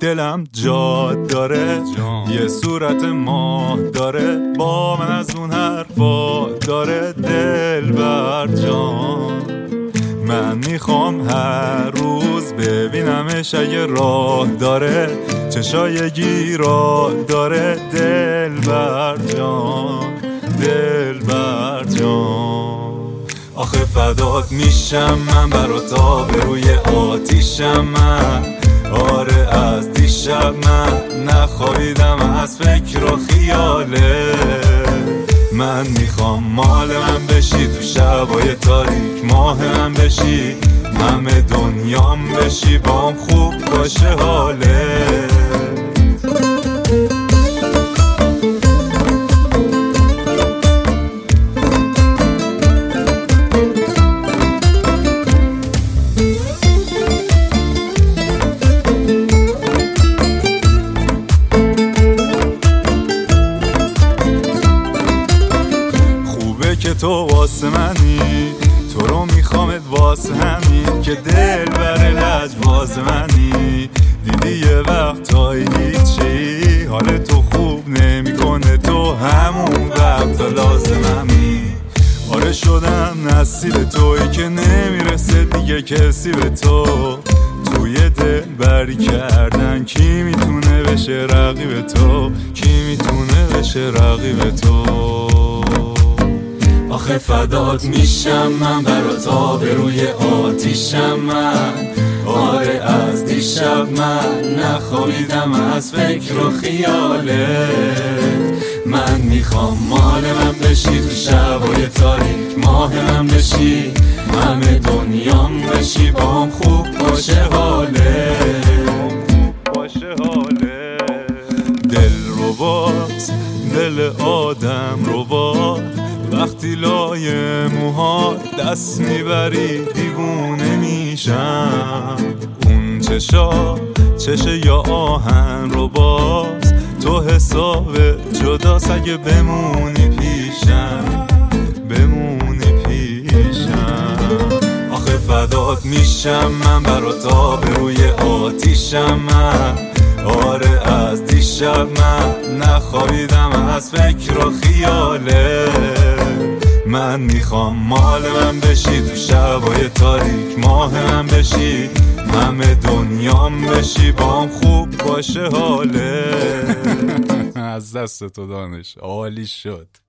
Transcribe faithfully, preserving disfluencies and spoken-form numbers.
دلم جاد داره جان. یه صورت ماه داره با من از اون حرفا داره دل بر جان. من میخوام هر روز ببینمش اگه راه داره چشای گیرا داره دل بر جان دل بر جان. آخه فدات میشم من برات آبروی آتیشم من. آره از دیشب من نخوابیدم از فکر و خیاله. من میخوام مال من بشی تو شبای تاریک ماه من بشی همه دنیام بشی بام خوب باشه حاله. که تو واسه منی تو رو میخوامت واسه همین که دل بر لج واسه منی. دیدی یه وقتایی هیچی حال تو خوب نمیکنه تو همون وقتا لازممی. آره شدم نصیب تویی که نمیرسه دیگه کسی به تو. توی دل بری کردن کی میتونه بشه رقیب تو کی میتونه بشه رقیب تو. آخه فدات میشم من برات آبروی آتیشم من. آره از دیشب من نخوابیدم از فکر و خیاله. من میخوام مال من بشی تو شبای تاریک ماه من بشی همه دنیام بشی بام خوب باشه حاله باشه حاله. دل رو باز دل آدم رو باز وقتی لای موها دست میبری دیوونه میشم. اون چشا چشه یا آهن رو باز تو حساب جدا سگه بمونی پیشم بمونی پیشم. آخه فدات میشم من برات آبروی آتیشم من. آره از دیشب من نخوابیدم از فکر و خیاله. من میخوام مال من بشی تو شبای تاریک ماه من بشی همه دنیام بشی بام خوب باشه حاله. از دست تو دانش عالی شد.